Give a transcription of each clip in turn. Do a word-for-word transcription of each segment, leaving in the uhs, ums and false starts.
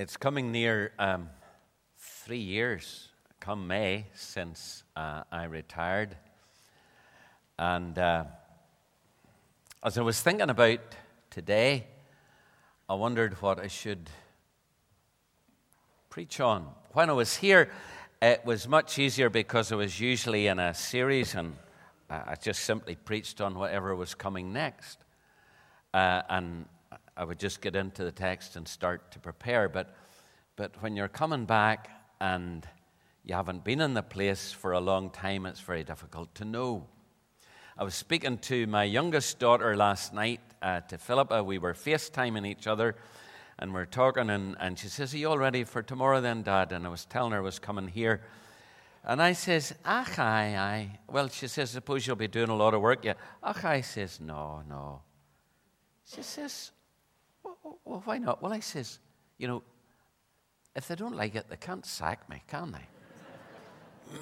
It's coming near um, three years, come May, since uh, I retired. And uh, as I was thinking about today, I wondered what I should preach on. When I was here, it was much easier because I was usually in a series and I just simply preached on whatever was coming next. Uh, and I would just get into the text and start to prepare. But, but when you're coming back and you haven't been in the place for a long time, it's very difficult to know. I was speaking to my youngest daughter last night, uh, to Philippa. We were FaceTiming each other, and we're talking, and, and she says, "Are you all ready for tomorrow then, Dad?" And I was telling her I was coming here. And I says, "Ach, aye, aye." Well, she says, "Suppose you'll be doing a lot of work yet." Ach, I says, "No, no." She says, well, well, why not? Well, I says, you know, if they don't like it, they can't sack me, can they?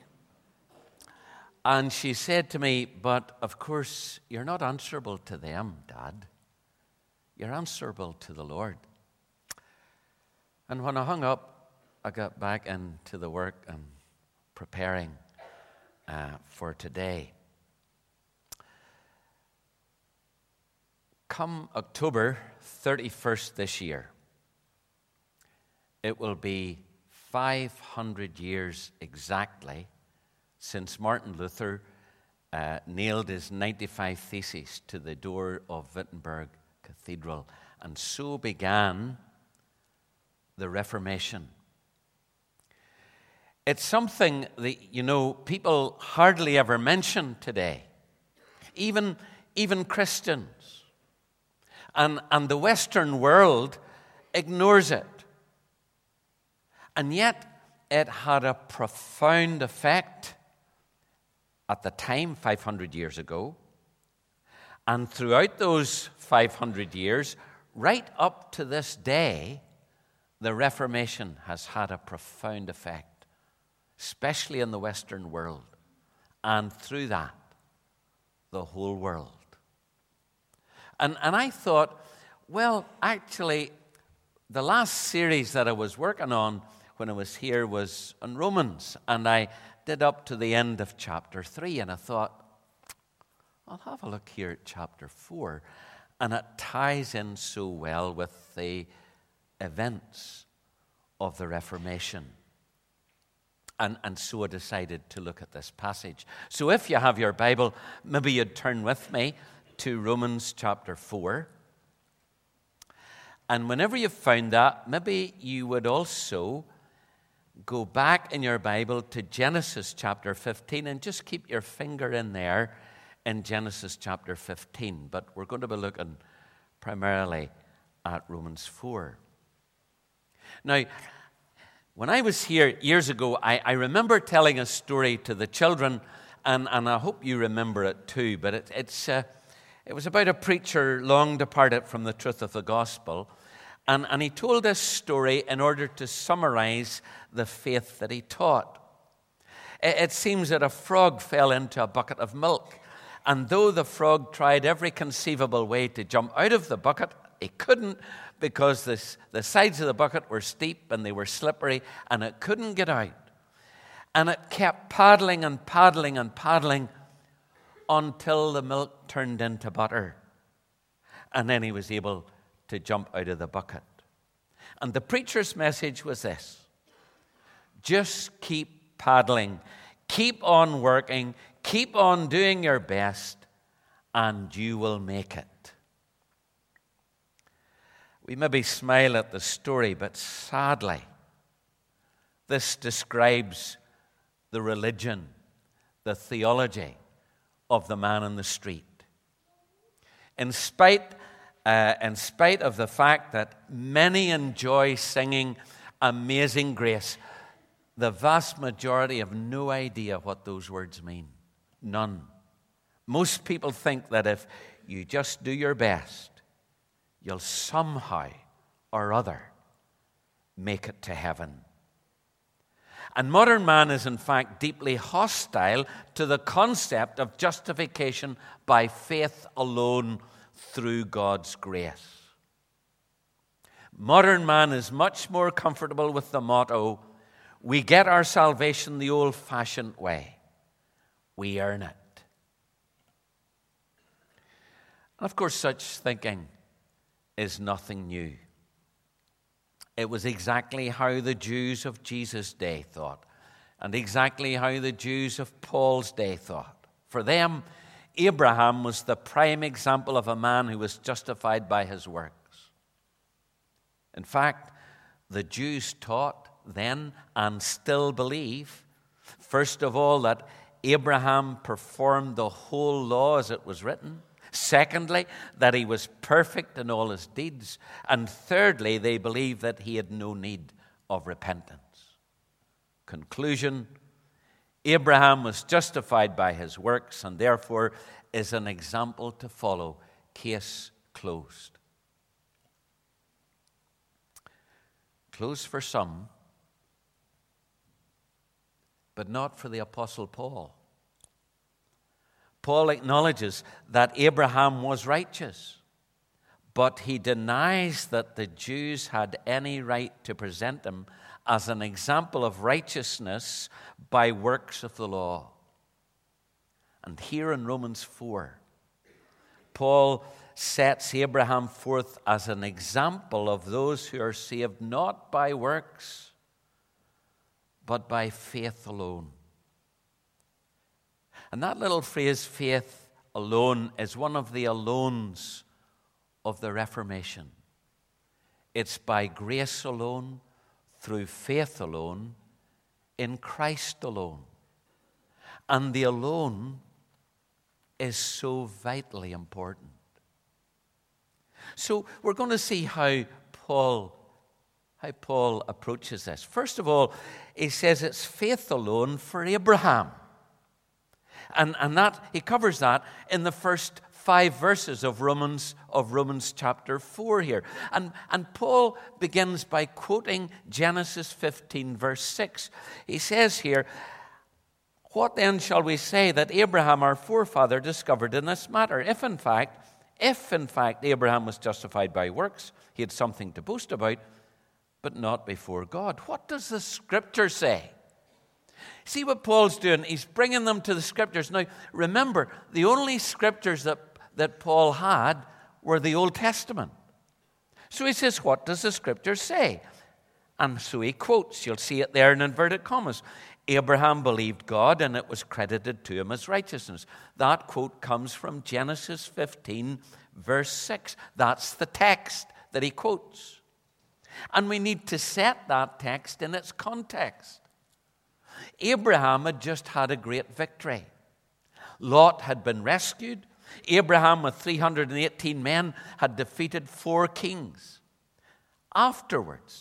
And she said to me, "But of course, you're not answerable to them, Dad. You're answerable to the Lord." And when I hung up, I got back into the work and preparing uh, for today. Come October thirty-first this year, it will be five hundred years exactly since Martin Luther uh, nailed his ninety-five Theses to the door of Wittenberg Cathedral. And so began the Reformation. It's something that, you know, people hardly ever mention today, even, even Christians. And, and the Western world ignores it. And yet, it had a profound effect at the time, five hundred years ago, and throughout those five hundred years, right up to this day, the Reformation has had a profound effect, especially in the Western world, and through that, the whole world. And, and I thought, well, actually, the last series that I was working on when I was here was on Romans, and I did up to the end of chapter three, and I thought, I'll have a look here at chapter four, and it ties in so well with the events of the Reformation. And, and so I decided to look at this passage. So if you have your Bible, maybe you'd turn with me to Romans chapter four. And whenever you've found that, maybe you would also go back in your Bible to Genesis chapter fifteen and just keep your finger in there in Genesis chapter fifteen. But we're going to be looking primarily at Romans four. Now, when I was here years ago, I, I remember telling a story to the children, and, and I hope you remember it too, but it, it's... Uh, It was about a preacher long departed from the truth of the gospel, and, and he told this story in order to summarize the faith that he taught. It, it seems that a frog fell into a bucket of milk, and though the frog tried every conceivable way to jump out of the bucket, he couldn't, because this, the sides of the bucket were steep and they were slippery, and it couldn't get out. And it kept paddling and paddling and paddling until the milk turned into butter. And then he was able to jump out of the bucket. And the preacher's message was this: just keep paddling, keep on working, keep on doing your best, and you will make it. We maybe smile at the story, but sadly, this describes the religion, the theology of the man in the street. In spite, uh, in spite of the fact that many enjoy singing Amazing Grace, the vast majority have no idea what those words mean. None. Most people think that if you just do your best, you'll somehow or other make it to heaven. And modern man is, in fact, deeply hostile to the concept of justification by faith alone through God's grace. Modern man is much more comfortable with the motto, we get our salvation the old-fashioned way. We earn it. And of course, such thinking is nothing new. It was exactly how the Jews of Jesus' day thought, and exactly how the Jews of Paul's day thought. For them, Abraham was the prime example of a man who was justified by his works. In fact, the Jews taught then and still believe, first of all, that Abraham performed the whole law as it was written. Secondly, that he was perfect in all his deeds. And thirdly, they believed that he had no need of repentance. Conclusion, Abraham was justified by his works and therefore is an example to follow. Case closed. Closed for some, but not for the Apostle Paul. Paul acknowledges that Abraham was righteous, but he denies that the Jews had any right to present him as an example of righteousness by works of the law. And here in Romans four, Paul sets Abraham forth as an example of those who are saved not by works, but by faith alone. And that little phrase, faith alone, is one of the alones of the Reformation. It's by grace alone, through faith alone, in Christ alone. And the alone is so vitally important. So we're going to see how Paul, how Paul approaches this. First of all, he says it's faith alone for Abraham. And, and that he covers that in the first five verses of Romans of Romans chapter four here. And, and Paul begins by quoting Genesis fifteen, verse six. He says here, what then shall we say that Abraham, our forefather, discovered in this matter? If in fact, if in fact Abraham was justified by works, he had something to boast about, but not before God. What does the Scripture say? See what Paul's doing? He's bringing them to the Scriptures. Now, remember, the only Scriptures that, that Paul had were the Old Testament. So he says, what does the Scripture say? And so he quotes, you'll see it there in inverted commas, Abraham believed God and it was credited to him as righteousness. That quote comes from Genesis fifteen, verse six. That's the text that he quotes. And we need to set that text in its context. Abraham had just had a great victory. Lot had been rescued. Abraham, with three hundred eighteen men, had defeated four kings. Afterwards,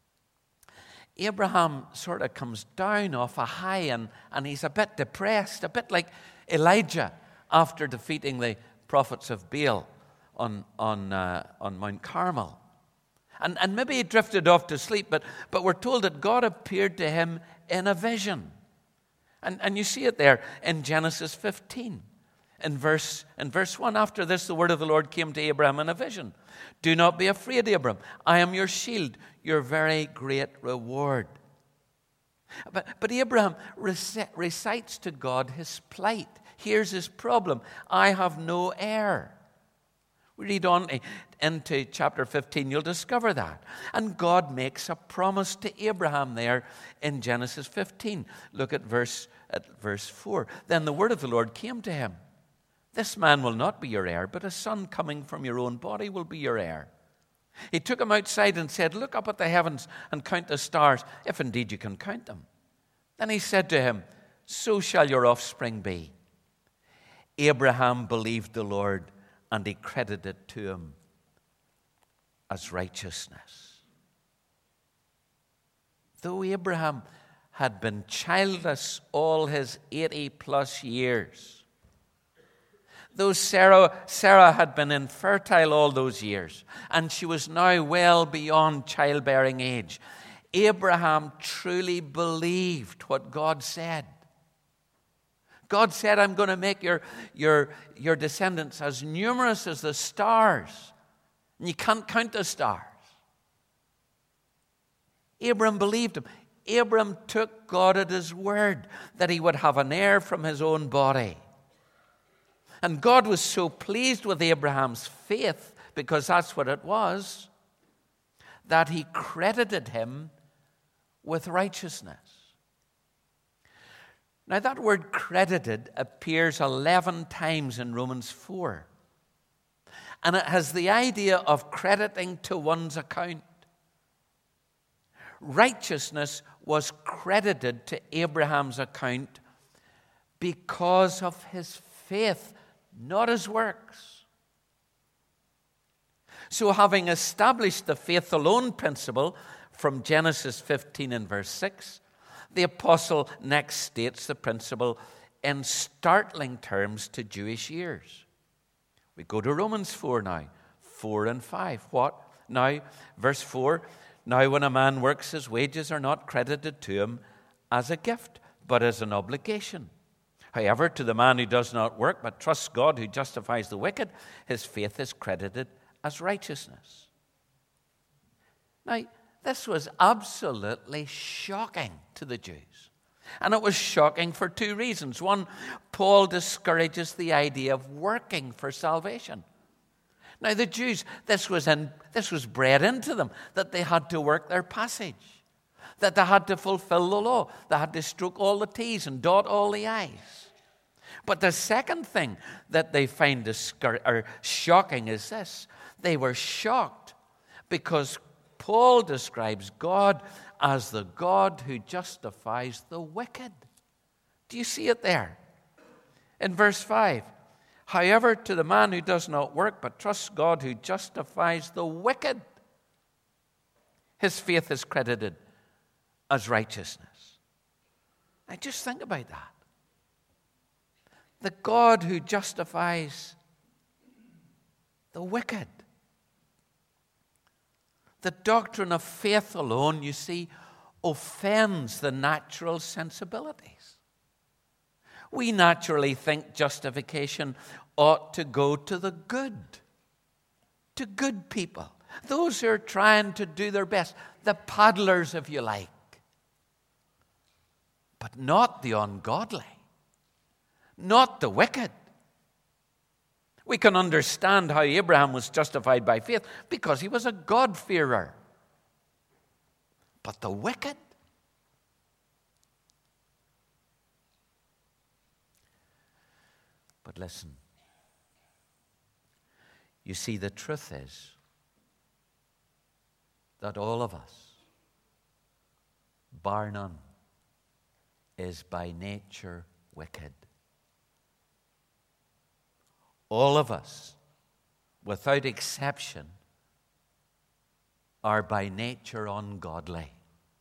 Abraham sort of comes down off a high and, and he's a bit depressed, a bit like Elijah after defeating the prophets of Baal on, on, uh, on Mount Carmel. And, and maybe he drifted off to sleep, but, but we're told that God appeared to him in a vision. And, and you see it there in Genesis fifteen. In verse, in verse one, after this, the word of the Lord came to Abraham in a vision. Do not be afraid, Abraham. I am your shield, your very great reward. But, but Abraham rec- recites to God his plight. Here's his problem. I have no heir. We read on into chapter fifteen, you'll discover that. And God makes a promise to Abraham there in Genesis fifteen. Look at verse, at verse four. Then the word of the Lord came to him. This man will not be your heir, but a son coming from your own body will be your heir. He took him outside and said, look up at the heavens and count the stars, if indeed you can count them. Then he said to him, so shall your offspring be. Abraham believed the Lord, and he credited it to him as righteousness. Though Abraham had been childless all his eighty plus years, though Sarah, Sarah had been infertile all those years, and she was now well beyond childbearing age, Abraham truly believed what God said. God said, I'm going to make your, your, your descendants as numerous as the stars. And you can't count the stars. Abram believed him. Abram took God at his word that he would have an heir from his own body. And God was so pleased with Abraham's faith, because that's what it was, that he credited him with righteousness. Now, that word credited appears eleven times in Romans four. And it has the idea of crediting to one's account. Righteousness was credited to Abraham's account because of his faith, not his works. So, having established the faith alone principle from Genesis fifteen and verse six, the apostle next states the principle in startling terms to Jewish ears. We go to Romans four now, four and five. What? Now, verse four, now when a man works, his wages are not credited to him as a gift, but as an obligation. However, to the man who does not work, but trusts God who justifies the wicked, his faith is credited as righteousness. Now, this was absolutely shocking to the Jews. And it was shocking for two reasons. One, Paul discourages the idea of working for salvation. Now, the Jews, this was, in, this was bred into them, that they had to work their passage, that they had to fulfill the law, they had to stroke all the T's and dot all the I's. But the second thing that they find discour- or shocking is this. They were shocked because Paul describes God as the God who justifies the wicked. Do you see it there? In verse five, however, to the man who does not work but trusts God who justifies the wicked, his faith is credited as righteousness. Now just think about that. The God who justifies the wicked. The doctrine of faith alone, you see, offends the natural sensibilities. We naturally think justification ought to go to the good, to good people, those who are trying to do their best, the paddlers, if you like, but not the ungodly, not the wicked. We can understand how Abraham was justified by faith because he was a God-fearer. But the wicked? But listen, you see, the truth is that all of us, bar none, is by nature wicked. All of us, without exception, are by nature ungodly.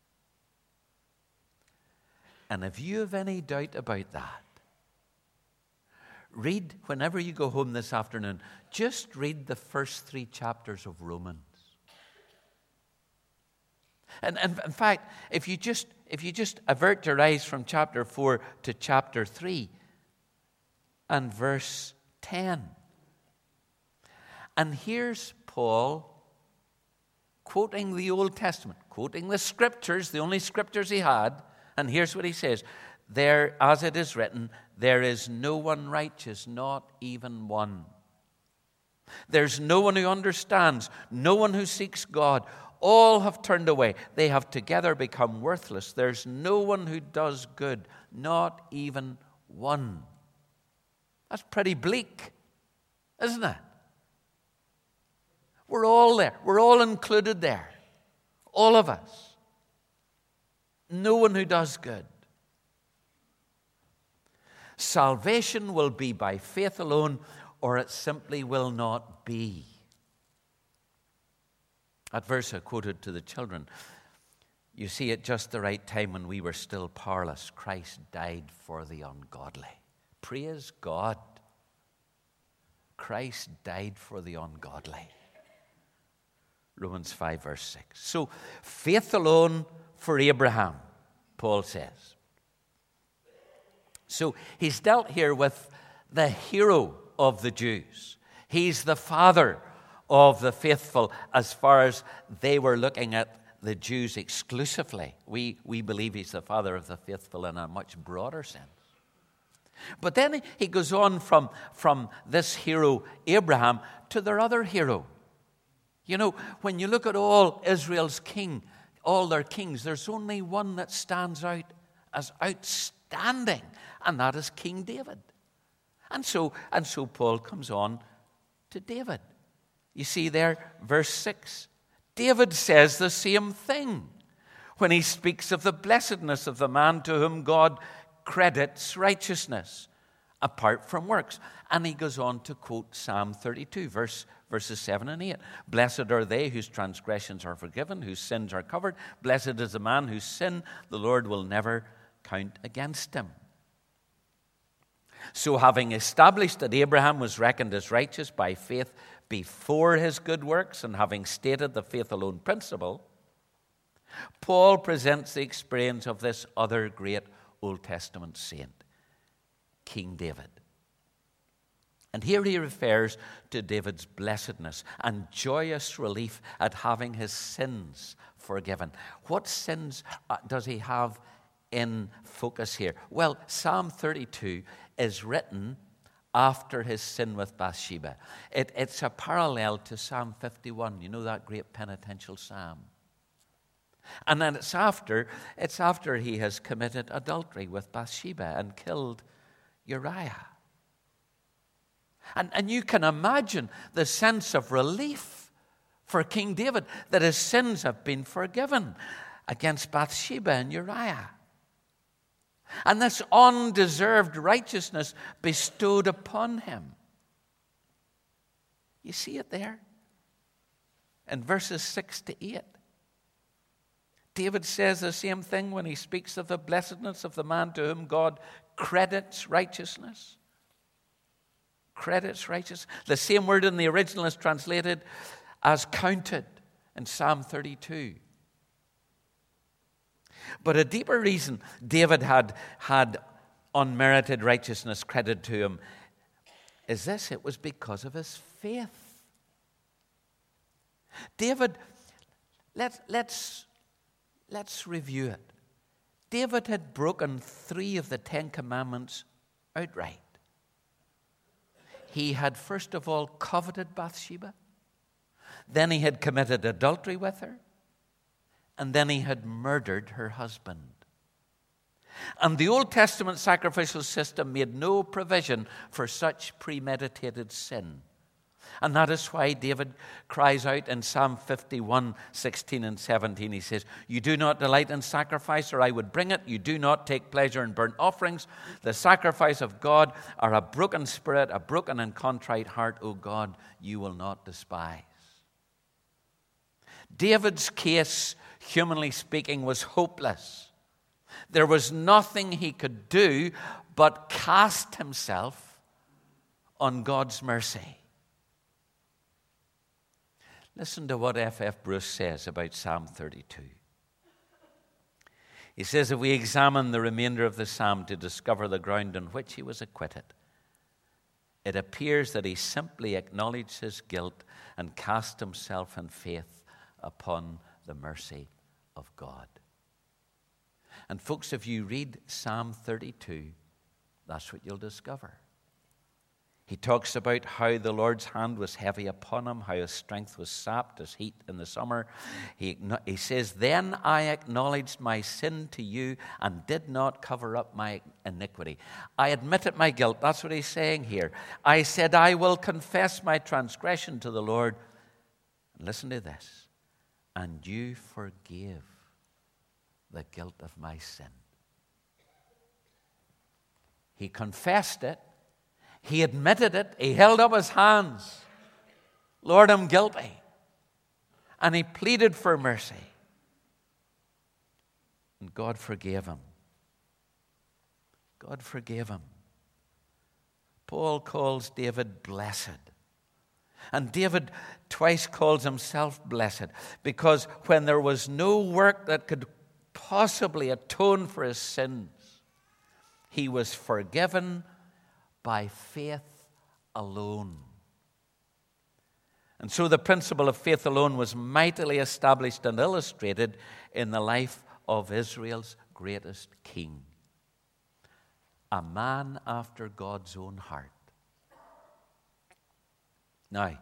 And if you have any doubt about that, read, whenever you go home this afternoon, just read the first three chapters of Romans. And, and in fact, if you just if you just avert your eyes from chapter four to chapter three and verse ten. And here's Paul quoting the Old Testament, quoting the scriptures, the only scriptures he had. And here's what he says. There, as it is written, there is no one righteous, not even one. There's no one who understands, no one who seeks God. All have turned away. They have together become worthless. There's no one who does good, not even one. That's pretty bleak, isn't it? We're all there. We're all included there. All of us. No one who does good. Salvation will be by faith alone, or it simply will not be. That verse I quoted to the children, you see, at just the right time when we were still powerless, Christ died for the ungodly. Praise God. Christ died for the ungodly. Romans five, verse six. So, faith alone for Abraham, Paul says. So, he's dealt here with the hero of the Jews. He's the father of the faithful as far as they were looking at the Jews exclusively. We, we believe he's the father of the faithful in a much broader sense. But then he goes on from, from this hero, Abraham, to their other hero. You know, when you look at all Israel's king, all their kings, there's only one that stands out as outstanding, and that is King David. And so, and so Paul comes on to David. You see there, verse six. David says the same thing when he speaks of the blessedness of the man to whom God credits righteousness apart from works. And he goes on to quote Psalm thirty-two, verse, verses seven and eight. Blessed are they whose transgressions are forgiven, whose sins are covered. Blessed is the man whose sin the Lord will never count against him. So having established that Abraham was reckoned as righteous by faith before his good works, and having stated the faith alone principle, Paul presents the experience of this other great Old Testament saint, King David. And here he refers to David's blessedness and joyous relief at having his sins forgiven. What sins does he have in focus here? Well, Psalm thirty-two is written after his sin with Bathsheba. It, it's a parallel to Psalm fifty-one. You know that great penitential psalm. And then it's after, it's after he has committed adultery with Bathsheba and killed Uriah. And, and you can imagine the sense of relief for King David that his sins have been forgiven against Bathsheba and Uriah. And this undeserved righteousness bestowed upon him. You see it there? In verses six to eight. David says the same thing when he speaks of the blessedness of the man to whom God credits righteousness. Credits righteousness. The same word in the original is translated as counted in Psalm thirty-two. But a deeper reason David had, had unmerited righteousness credited to him is this: it was because of his faith. David, let, let's, let's review it. David had broken three of the Ten Commandments outright. He had first of all coveted Bathsheba. Then he had committed adultery with her. And then he had murdered her husband. And the Old Testament sacrificial system made no provision for such premeditated sin. And that is why David cries out in Psalm fifty-one, sixteen and seventeen. He says, "You do not delight in sacrifice, or I would bring it. You do not take pleasure in burnt offerings. The sacrifice of God are a broken spirit, a broken and contrite heart, O God, you will not despise." David's case, humanly speaking, was hopeless. There was nothing he could do but cast himself on God's mercy. Listen to what F F Bruce says about Psalm thirty-two. He says, if we examine the remainder of the psalm to discover the ground on which he was acquitted, it appears that he simply acknowledged his guilt and cast himself in faith upon the mercy of God. And folks, if you read Psalm thirty-two, that's what you'll discover. He talks about how the Lord's hand was heavy upon him, how his strength was sapped as heat in the summer. He, he says, then I acknowledged my sin to you and did not cover up my iniquity. I admitted my guilt. That's what he's saying here. I said, I will confess my transgression to the Lord. And listen to this. And you forgave the guilt of my sin. He confessed it. He admitted it. He held up his hands. Lord, I'm guilty. And he pleaded for mercy. And God forgave him. God forgave him. Paul calls David blessed. And David twice calls himself blessed because when there was no work that could possibly atone for his sins, he was forgiven by faith alone. And so the principle of faith alone was mightily established and illustrated in the life of Israel's greatest king, a man after God's own heart. Now,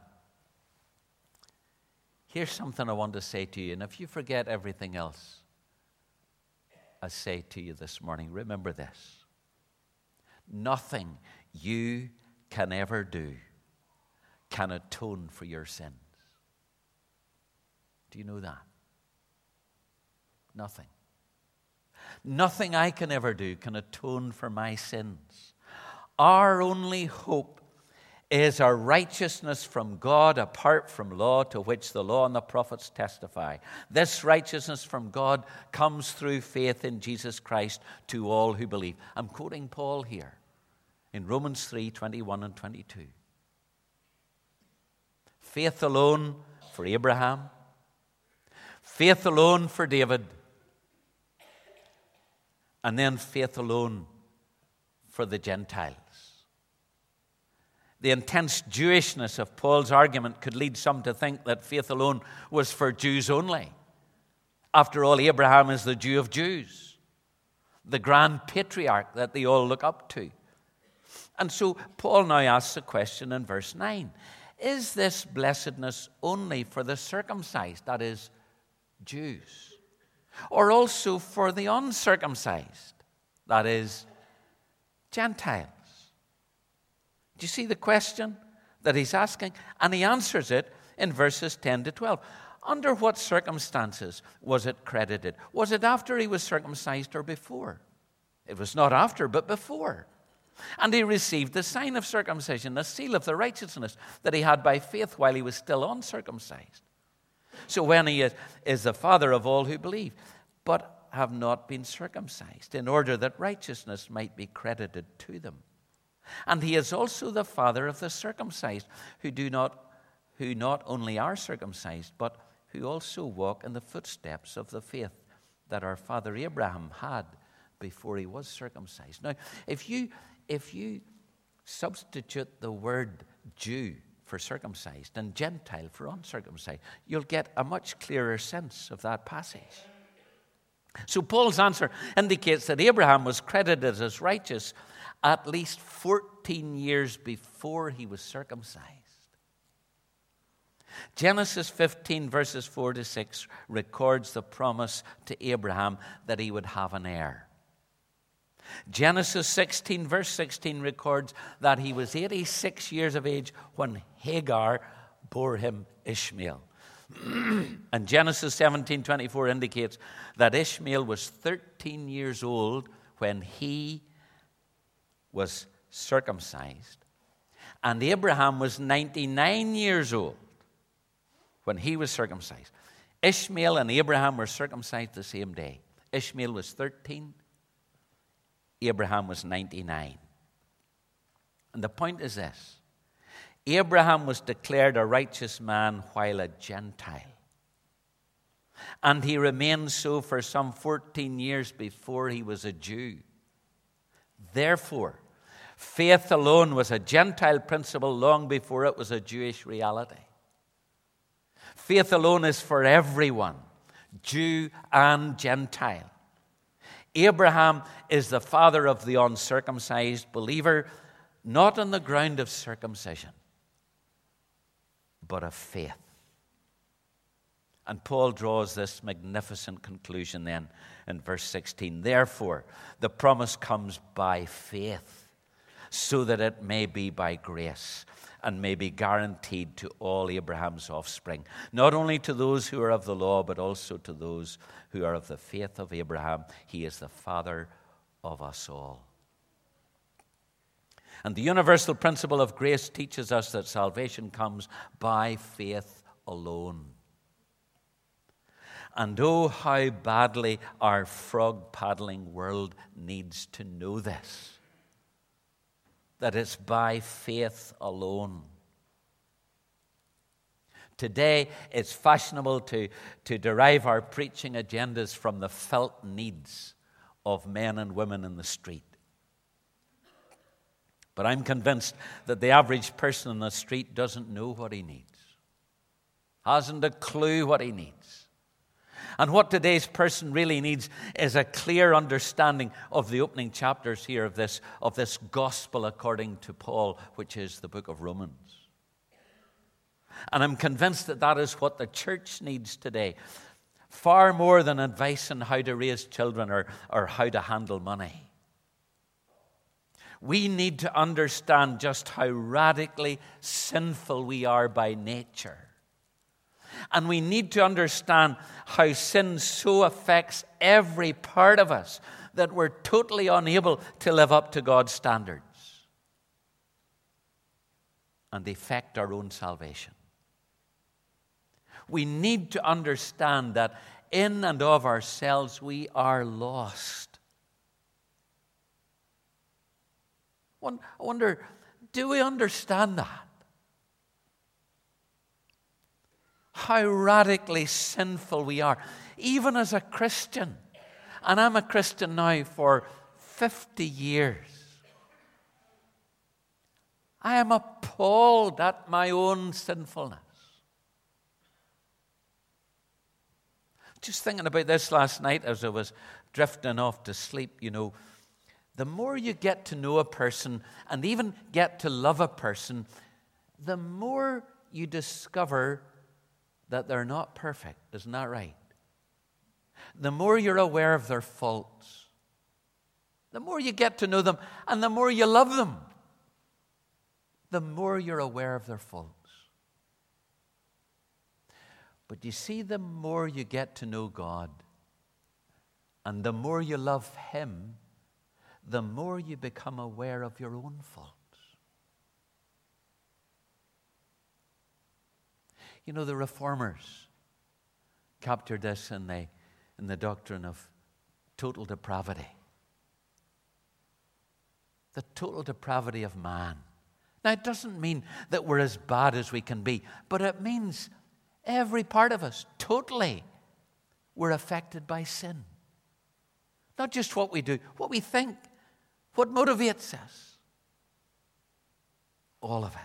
here's something I want to say to you, and if you forget everything else I say to you this morning, remember this. Nothing you can ever do can atone for your sins. Do you know that? Nothing. Nothing I can ever do can atone for my sins. Our only hope is our righteousness from God apart from law, to which the law and the prophets testify. This righteousness from God comes through faith in Jesus Christ to all who believe. I'm quoting Paul here in Romans three, twenty-one and twenty-two. Faith alone for Abraham. Faith alone for David. And then faith alone for the Gentiles. The intense Jewishness of Paul's argument could lead some to think that faith alone was for Jews only. After all, Abraham is the Jew of Jews, the grand patriarch that they all look up to. And so Paul now asks a question in verse nine. Is this blessedness only for the circumcised, that is, Jews, or also for the uncircumcised, that is, Gentiles? Do you see the question that he's asking? And he answers it in verses ten to twelve. Under what circumstances was it credited? Was it after he was circumcised or before? It was not after, but before. And he received the sign of circumcision, the seal of the righteousness that he had by faith while he was still uncircumcised. So when he is, is the father of all who believe, but have not been circumcised, in order that righteousness might be credited to them. And he is also the father of the circumcised, who do not, who not only are circumcised, but who also walk in the footsteps of the faith that our father Abraham had before he was circumcised. Now, if you if you substitute the word Jew for circumcised and Gentile for uncircumcised, you'll get a much clearer sense of that passage. So Paul's answer indicates that Abraham was credited as righteous at least fourteen years before he was circumcised. Genesis fifteen, verses four to six, records the promise to Abraham that he would have an heir. Genesis sixteen, verse sixteen, records that he was eighty-six years of age when Hagar bore him Ishmael. And Genesis seventeen, twenty-four indicates that Ishmael was thirteen years old when he was circumcised. And Abraham was ninety-nine years old when he was circumcised. Ishmael and Abraham were circumcised the same day. Ishmael was thirteen. Abraham was ninety-nine. And the point is this. Abraham was declared a righteous man while a Gentile. And he remained so for some fourteen years before he was a Jew. Therefore, faith alone was a Gentile principle long before it was a Jewish reality. Faith alone is for everyone, Jew and Gentile. Abraham is the father of the uncircumcised believer, not on the ground of circumcision, but of faith. And Paul draws this magnificent conclusion then in verse sixteen. Therefore, the promise comes by faith, so that it may be by grace and may be guaranteed to all Abraham's offspring, not only to those who are of the law, but also to those who are of the faith of Abraham. He is the father of us all. And the universal principle of grace teaches us that salvation comes by faith alone. And oh, how badly our frog-paddling world needs to know this. That it's by faith alone. Today, it's fashionable to, to derive our preaching agendas from the felt needs of men and women in the street. But I'm convinced that the average person in the street doesn't know what he needs. hasn't a clue what he needs. And what today's person really needs is a clear understanding of the opening chapters here of this, of this gospel according to Paul, which is the book of Romans. And I'm convinced that that is what the church needs today, far more than advice on how to raise children or, or how to handle money. We need to understand just how radically sinful we are by nature. And we need to understand how sin so affects every part of us that we're totally unable to live up to God's standards and affect our own salvation. We need to understand that in and of ourselves we are lost. I wonder, do we understand that? How radically sinful we are, even as a Christian. And I'm a Christian now for fifty years. I am appalled at my own sinfulness. Just thinking about this last night as I was drifting off to sleep, you know, the more you get to know a person and even get to love a person, the more you discover that they're not perfect. Isn't that right? The more you're aware of their faults, the more you get to know them, and the more you love them, the more you're aware of their faults. But you see, the more you get to know God, and the more you love Him, the more you become aware of your own faults. You know, the Reformers captured this in the, in the doctrine of total depravity. The total depravity of man. Now, it doesn't mean that we're as bad as we can be, but it means every part of us, totally, we're affected by sin. Not just what we do, what we think, what motivates us. All of it.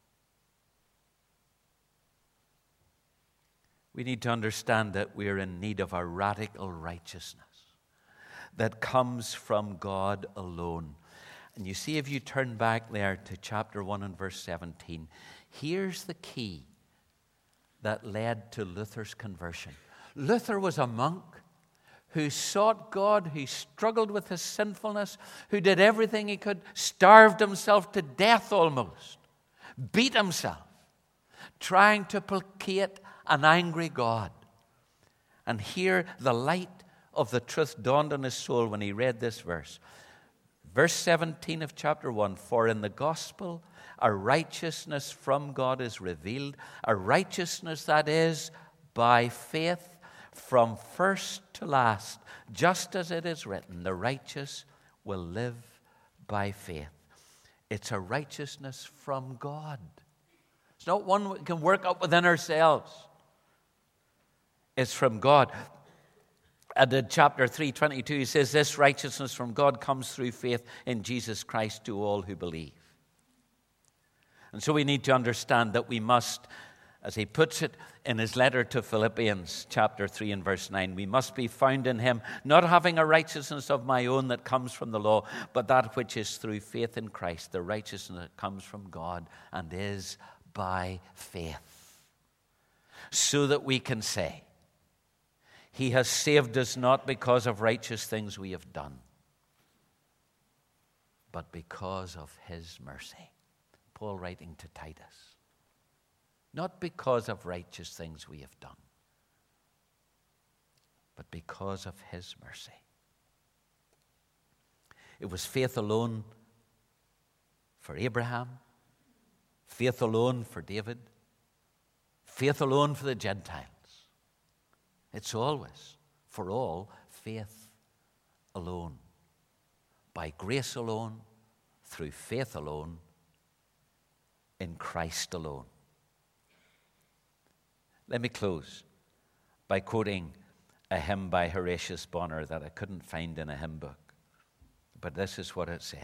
We need to understand that we are in need of a radical righteousness that comes from God alone. And you see, if you turn back there to chapter one and verse seventeen, here's the key that led to Luther's conversion. Luther was a monk who sought God, who struggled with his sinfulness, who did everything he could, starved himself to death almost, beat himself, trying to placate an angry God. And here the light of the truth dawned on his soul when he read this verse. Verse seventeen of chapter one, for in the gospel a righteousness from God is revealed, a righteousness that is by faith from first to last, just as it is written, the righteous will live by faith. It's a righteousness from God. It's not one we can work up within ourselves. It's from God. And in chapter three twenty-two, he says, this righteousness from God comes through faith in Jesus Christ to all who believe. And so we need to understand that we must, as he puts it in his letter to Philippians, chapter three and verse nine, we must be found in him, not having a righteousness of my own that comes from the law, but that which is through faith in Christ, the righteousness that comes from God and is by faith. So that we can say, he has saved us not because of righteous things we have done, but because of his mercy. Paul writing to Titus. Not because of righteous things we have done, but because of his mercy. It was faith alone for Abraham, faith alone for David, faith alone for the Gentiles. It's always, for all, faith alone. By grace alone, through faith alone, in Christ alone. Let me close by quoting a hymn by Horatius Bonar that I couldn't find in a hymn book. But this is what it says.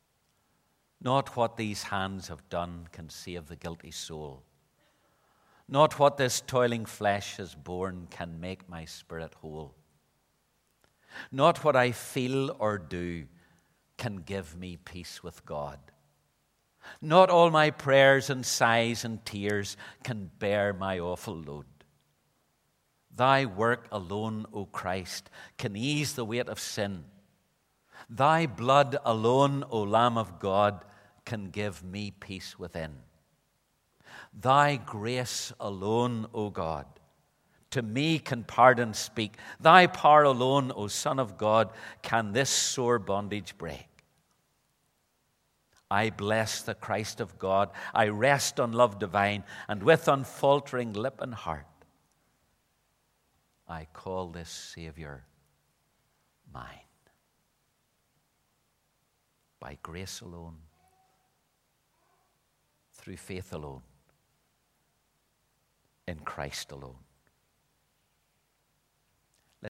Not what these hands have done can save the guilty soul. Not what this toiling flesh has borne can make my spirit whole. Not what I feel or do can give me peace with God. Not all my prayers and sighs and tears can bear my awful load. Thy work alone, O Christ, can ease the weight of sin. Thy blood alone, O Lamb of God, can give me peace within. Thy grace alone, O God, to me can pardon speak. Thy power alone, O Son of God, can this sore bondage break. I bless the Christ of God. I rest on love divine, and with unfaltering lip and heart, I call this Savior mine. By grace alone, through faith alone, in Christ alone.